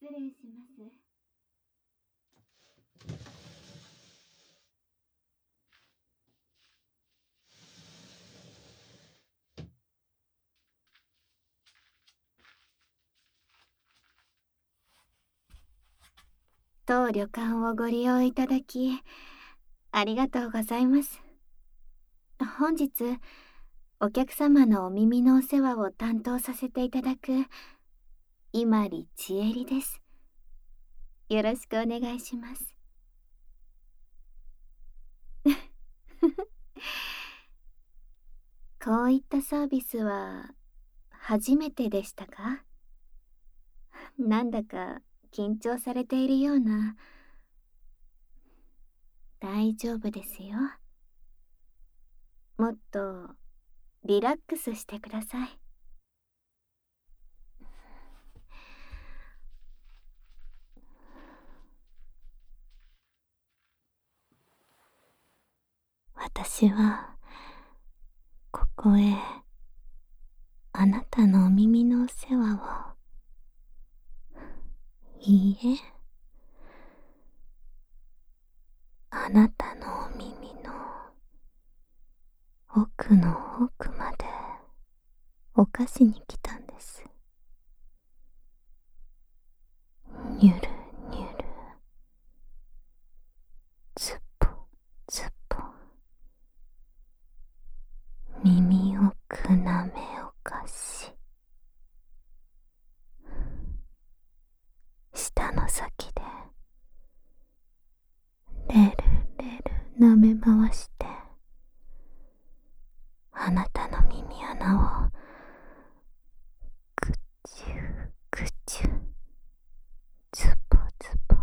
失礼します。当旅館をご利用いただき、ありがとうございます。本日、お客様のお耳のお世話を担当させていただく、伊万里千恵里です。よろしくお願いします。こういったサービスは、初めてでしたか？なんだか緊張されているような。大丈夫ですよ。もっとリラックスしてください。私はここへあなたのお耳のお世話を。いいえ、あなたのお耳の奥の奥まで犯しに来たんです。にゅるにゅる、つっぽつっぽ、耳奥なめおかし、舌の先でレルレル舐め回してあなたの耳穴をぐちゅぐちゅ、ズポズポ、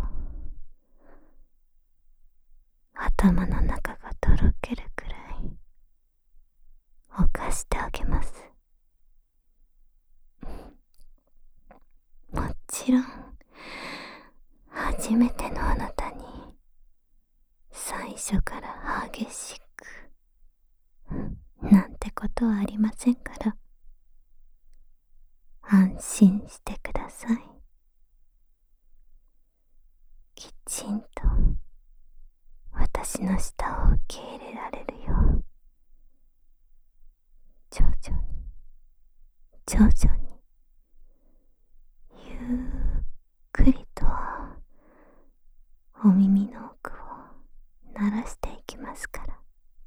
頭の中がとろけるくらい犯してあげます。もちろん初めてのあなたに最初から激しくなんてことはありませんから、安心してください。きちんと私の舌を受け入れられるよう、徐々に徐々にゆっくりとお耳の奥を鳴らしていきますから。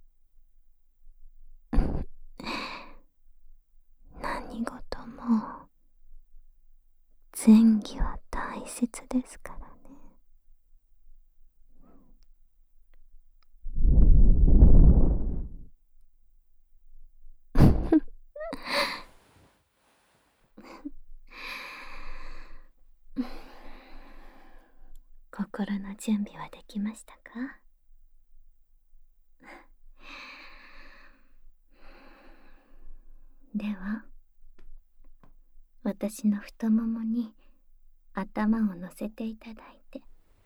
何事も前儀は大切ですからね。心の準備はできましたか？では、私の太ももに頭を乗せていただいて。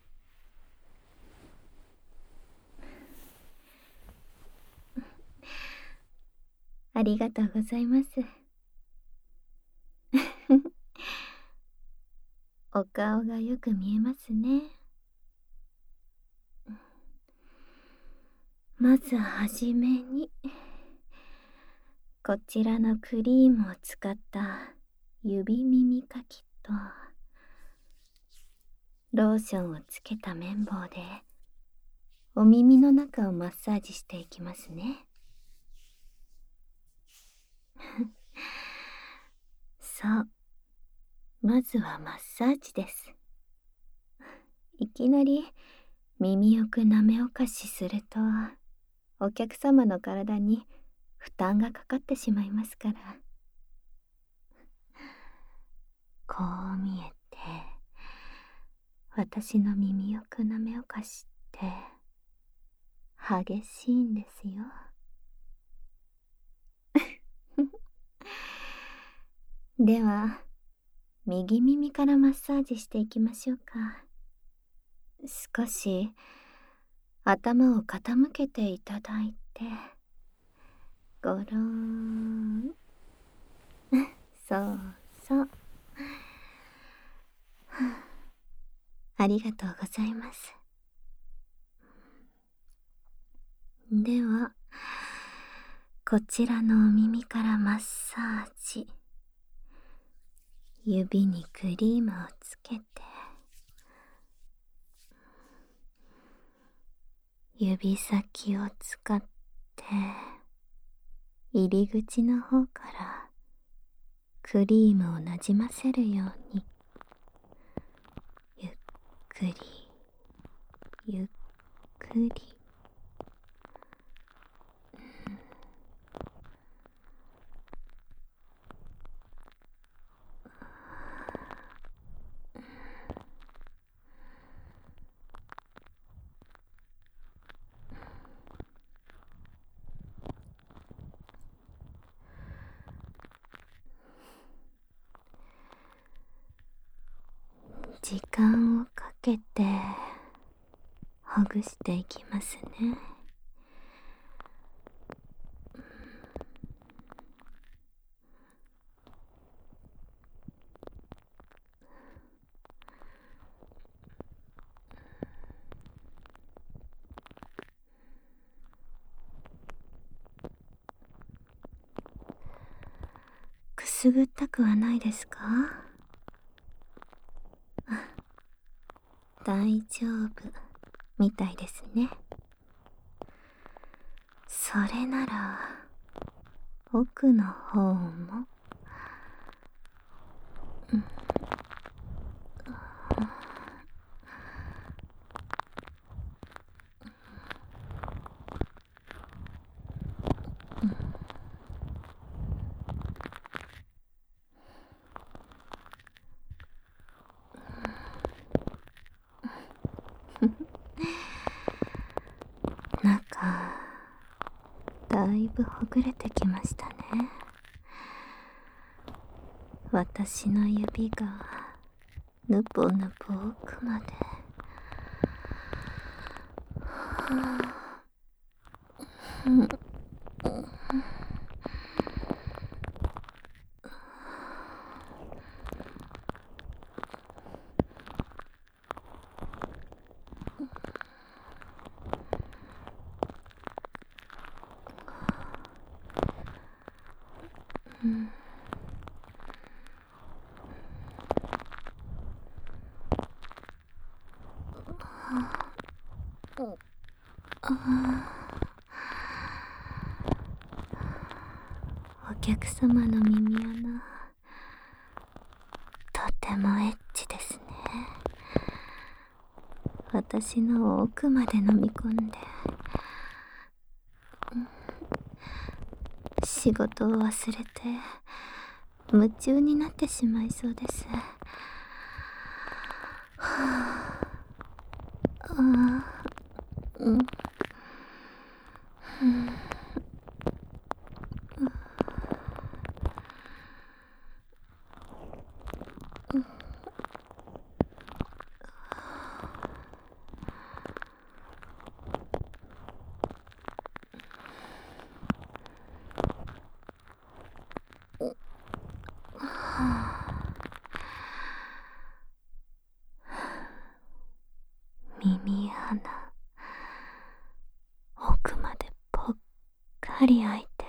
ありがとうございます。お顔がよく見えますね。まずはじめに、こちらのクリームを使った指耳かきと、ローションをつけた綿棒で、お耳の中をマッサージしていきますね。そう。まずはマッサージです。いきなり耳奥なめおかしすると、お客様の体に負担がかかってしまいますから。こう見えて、私の耳奥なめおかしって激しいんですよ。では、右耳からマッサージしていきましょうか。少し頭を傾けていただいて、ごろーん。そうそう。 ありがとうございます。では、こちらのお耳からマッサージ。指にクリームをつけて、指先を使って入り口の方からクリームをなじませるように、ゆっくりゆっくり、時間をかけてほぐしていきますね。くすぐったくはないですか？大丈夫みたいですね。それなら奥の方も、中だいぶほぐれてきましたね。私の指がぬぽぬぽ奥まで、お客様の耳穴、とてもエッチですね。私の奥まで飲み込んで、仕事を忘れて夢中になってしまいそうです。耳穴、奥までぽっかり開いて、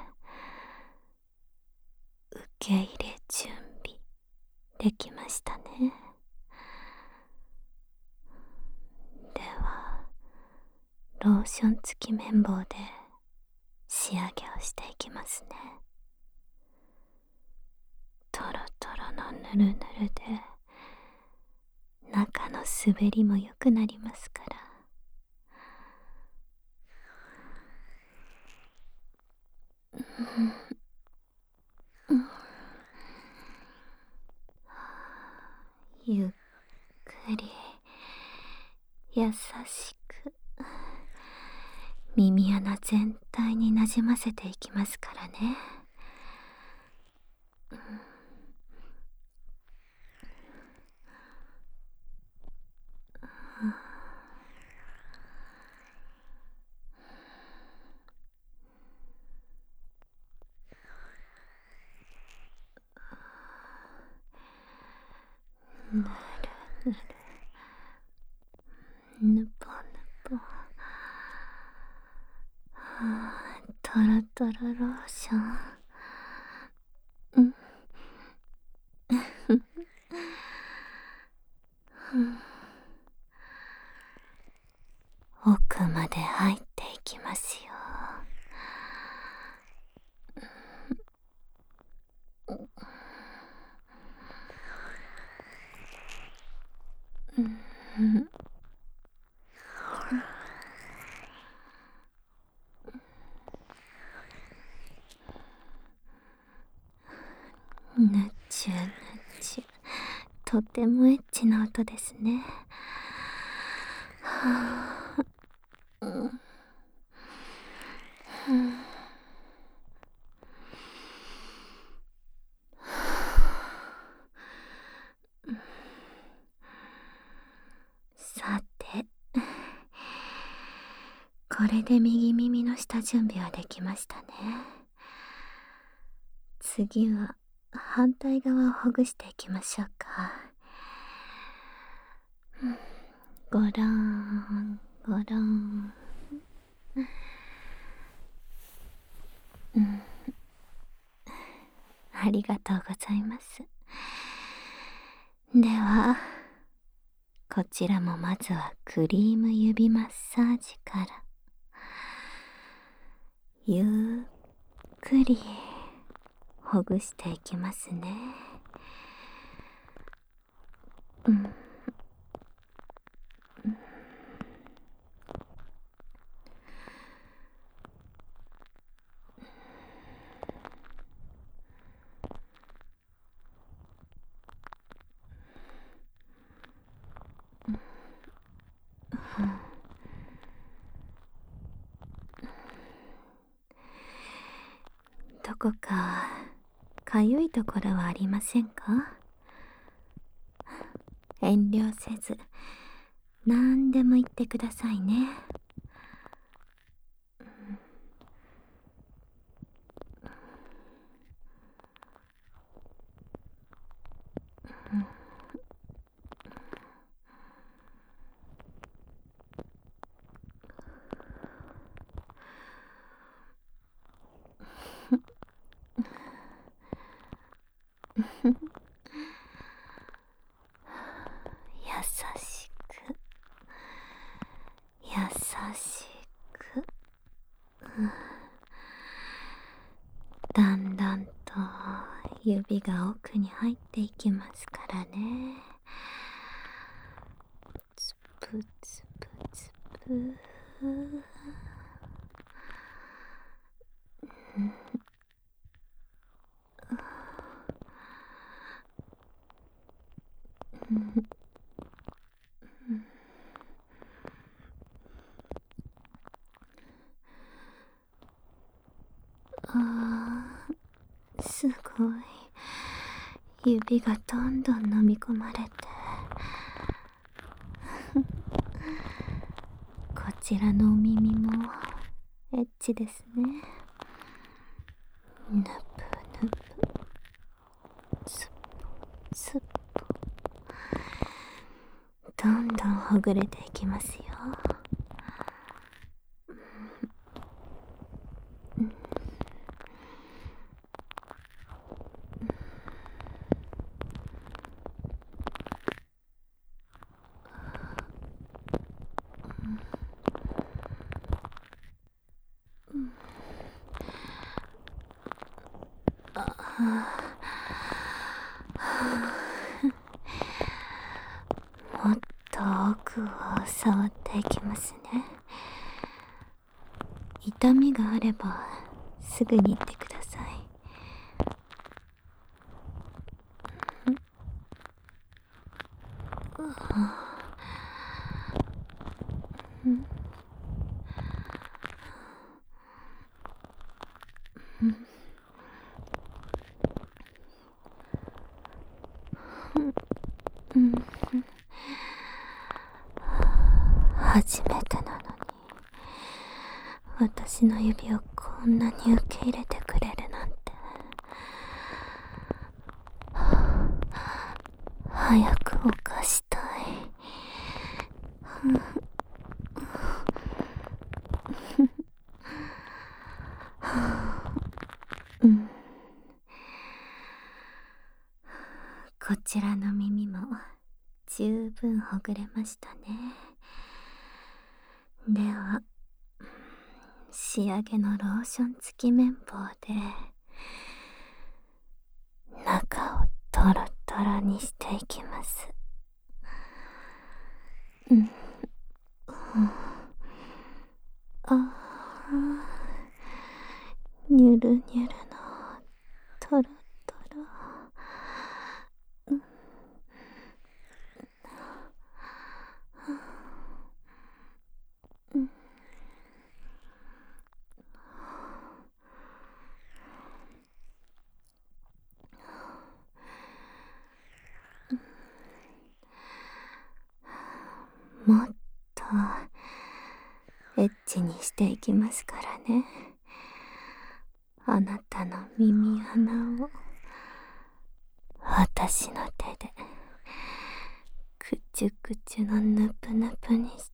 受け入れ準備できましたね。では、ローション付き綿棒で仕上げをしていきますね。トロトロのぬるぬるで中の滑りも良くなりますから。ゆっくり優しく耳穴全体になじませていきますからね。ぬるぬるトロローション。うん。奥まで入っていきますよ。ぬちゅぬちゅ、とてもエッチな音ですね。さて、これで右耳の下準備はできましたね。次は反対側をほぐしていきましょうか。ごろんごろん。ありがとうございます。ではこちらもまずはクリーム指マッサージから、ゆっくりほぐしていきますね。どこかかゆいところはありませんか？遠慮せず何でも言ってくださいね。優しく優しく、だんだんと指が奥に入っていきますからね。つぶつぶつぶ。すごい。指がどんどん飲み込まれてこちらのお耳もエッチですね。ぬぷぬぷ、すっぽすっぽ、どんどんほぐれていきますよ。もっと奥を触っていきますね。痛みがあればすぐに言ってください。初めてなのに私の指をこんなに受け入れてくれるなんて。早く犯したい。 こちらの耳も十分ほぐれましたね。では、仕上げのローション付き綿棒で中をトロトロにしていきます。にゅるにゅるのトロトロ。もっとエッチにしていきますからね。あなたの耳穴を私の手でくちゅくちゅのぬぷぬぷにして、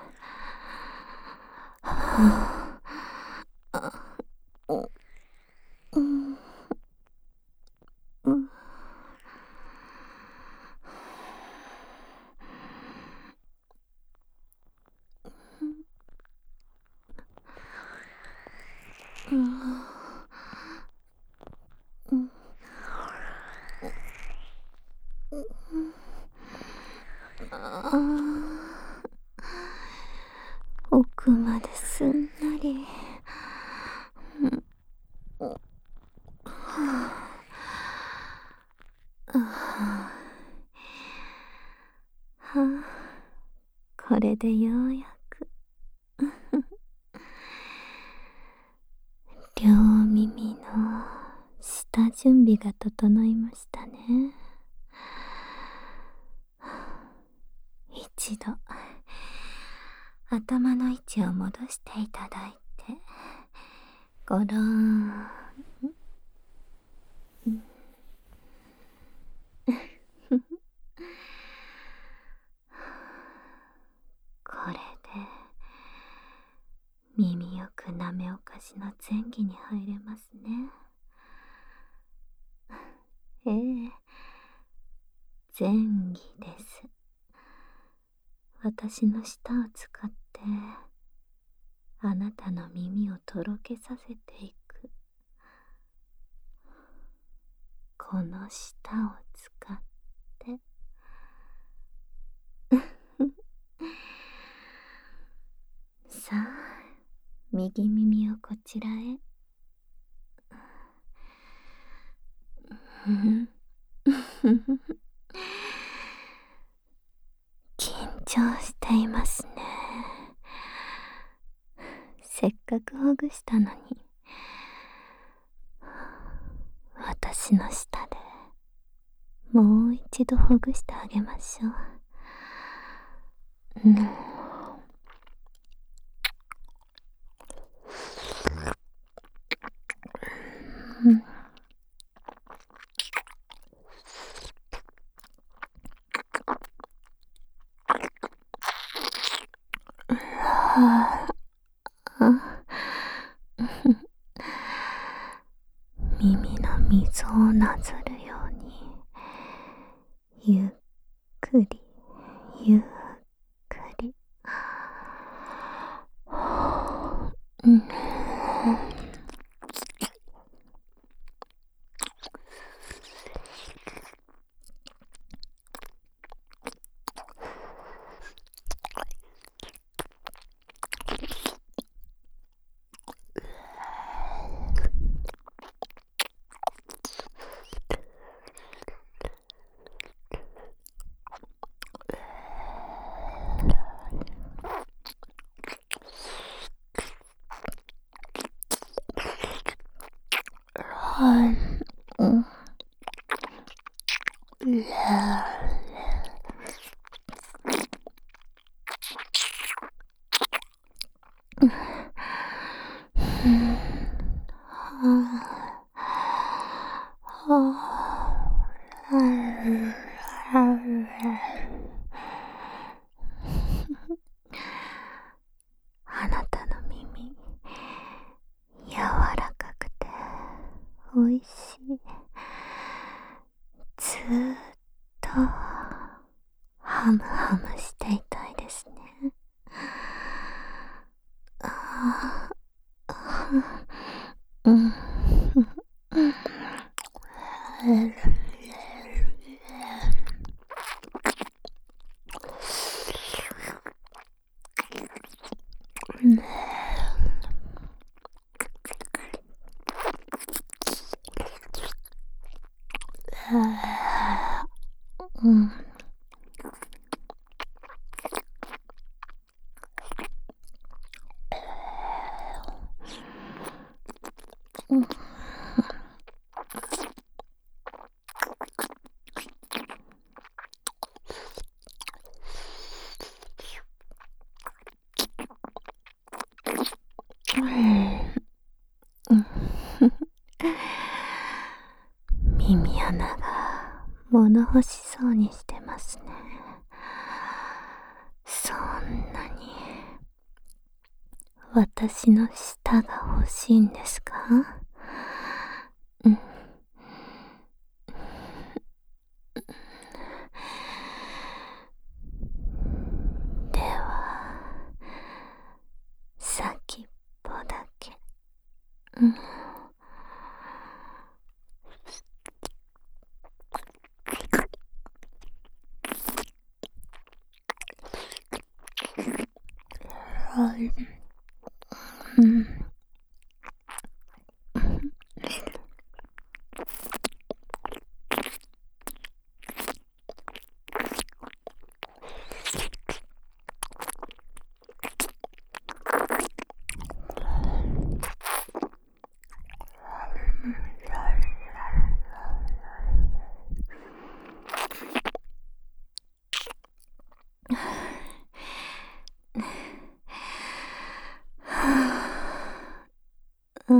奥まですんなり。これでようやく両耳の下準備が整いましたね。一度頭の位置を戻していただいて、ごろーん。これで耳よくなめおかしの前戯に入れますね。前戯です。私の舌を使ってあなたの耳をとろけさせていく。この舌を使ってさあ、右耳をこちらへ。緊張していますね。せっかくほぐしたのに、私の舌でもう一度ほぐしてあげましょう。耳の溝をなぞるように、ゆっくりゆっくり。あなたの耳、柔らかくておいしい。ずーっハムハムしていたいですね。うん。うん。耳穴が物欲しそうにしてますね。そんなに私の舌が欲しいんですか？うん。では先っぽだけ。うん。うん。うん。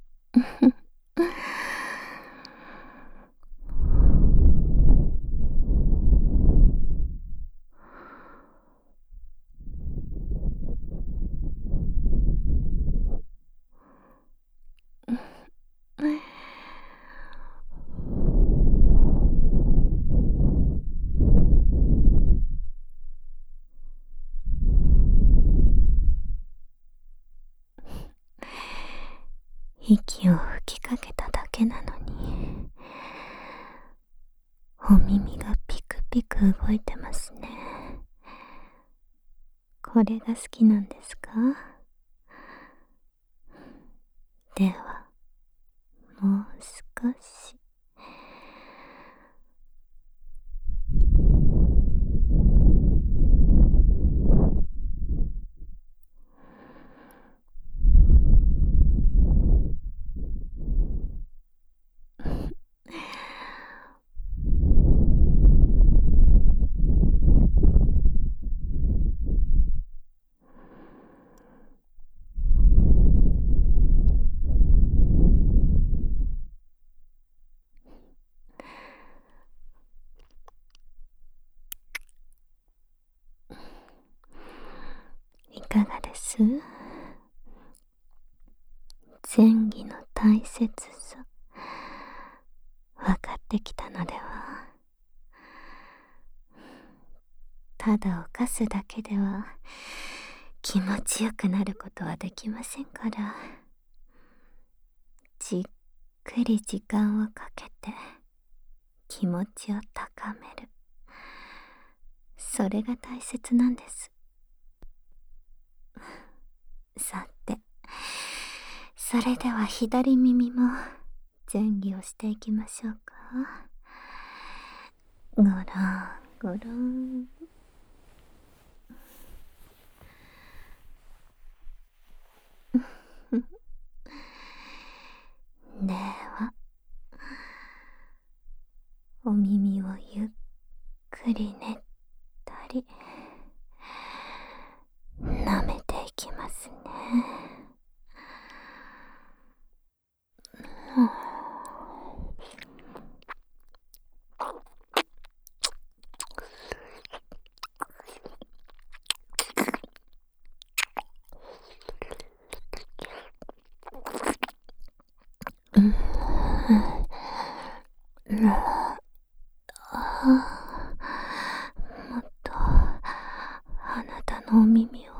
息を吹きかけただけなのに、お耳がピクピク動いてますね。これが好きなんですか？ではもう少し。いかがです？前儀の大切さ分かってきたのでは？ただ犯すだけでは気持ちよくなることはできませんから、じっくり時間をかけて気持ちを高める、それが大切なんです。さて、それでは左耳も前儀をしていきましょうか。ごろんごろん。ではお耳をゆっくりねったり舐めていきますね。もっのお耳を、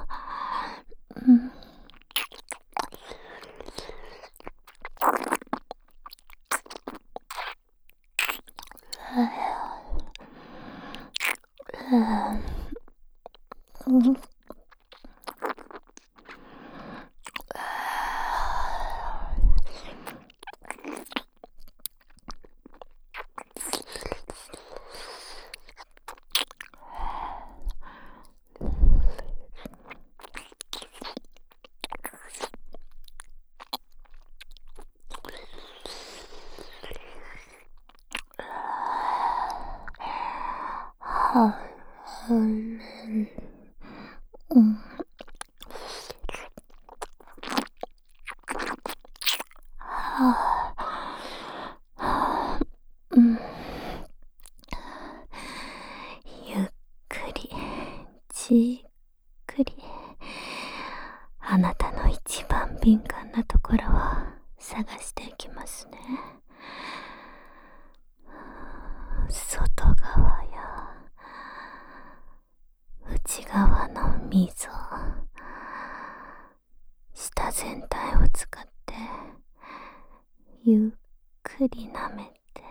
ゆっくりじっくりあなたの一番敏感なところを探していきますね。外側や内側の溝、舌全体を使ってゆっくり舐めて、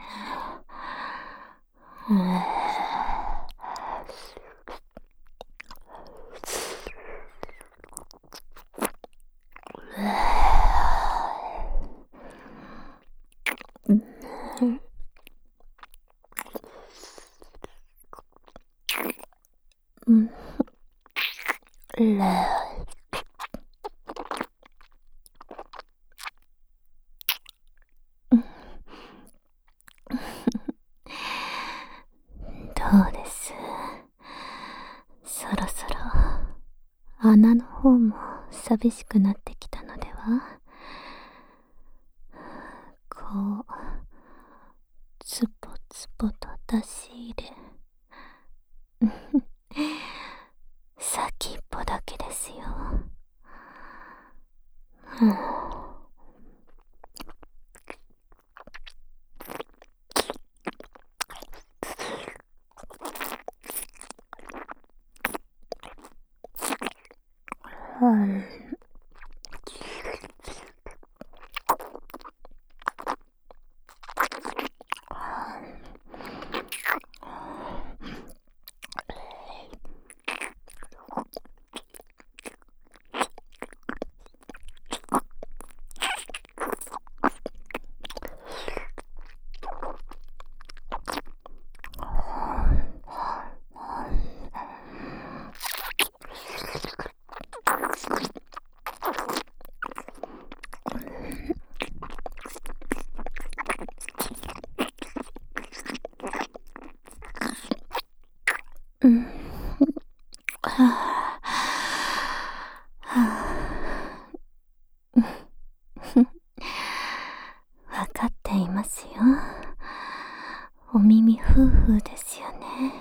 どうです？そろそろ穴の方も寂しくなってきたのでは？こうつぽつぽと出し入れ先っぽだけですよ。わかっていますよ。お耳夫婦ですよね。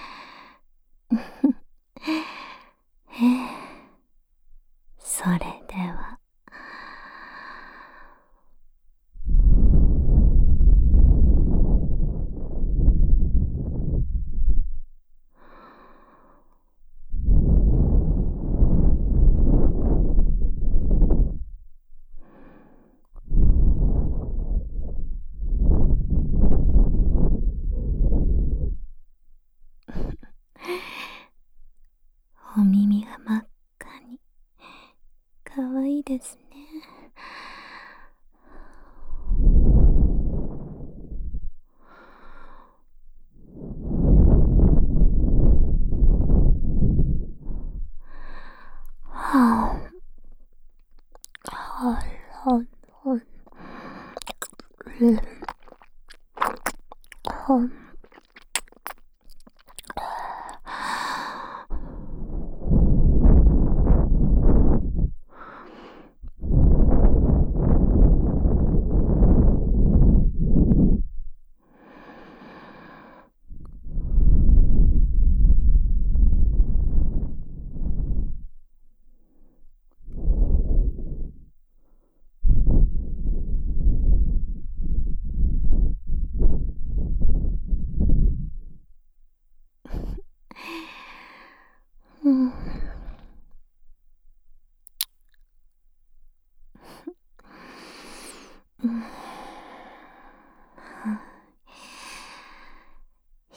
それでは。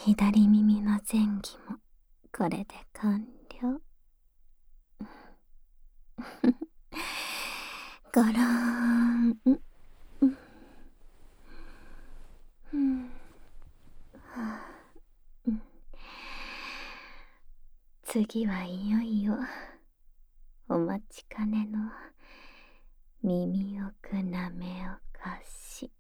左耳の前戯もこれで完了。ゴローン。次はいよいよお待ちかねの耳奥なめおかし。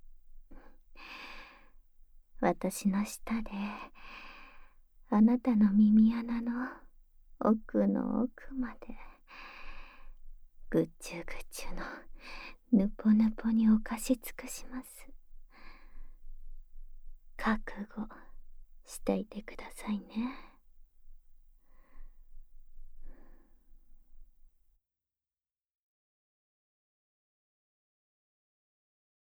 私の舌であなたの耳穴の奥の奥までぐちゅぐちゅのぬぽぬぽにおかし尽くします。覚悟していてくださいね。